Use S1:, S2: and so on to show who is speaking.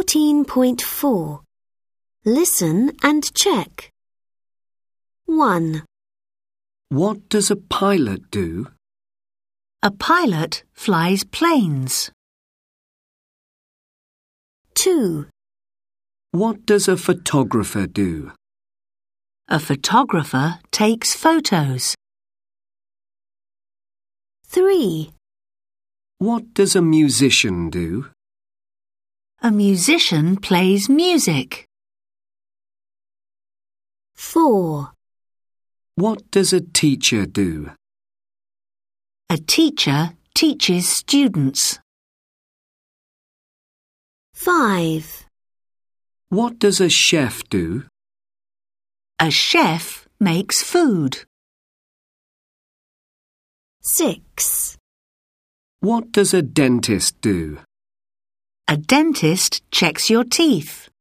S1: 14.4. Listen and check. 1.
S2: What does a pilot do?
S3: A pilot flies planes.
S1: 2.
S2: What does a photographer do?
S3: A photographer takes photos.
S1: 3.
S2: What does a musician do?
S3: A musician plays music.
S1: 4.
S2: What does a teacher do?
S3: A teacher teaches students.
S1: 5.
S2: What does a chef do?
S3: A chef makes food.
S1: 6.
S2: What does a dentist do?
S3: A dentist checks your teeth.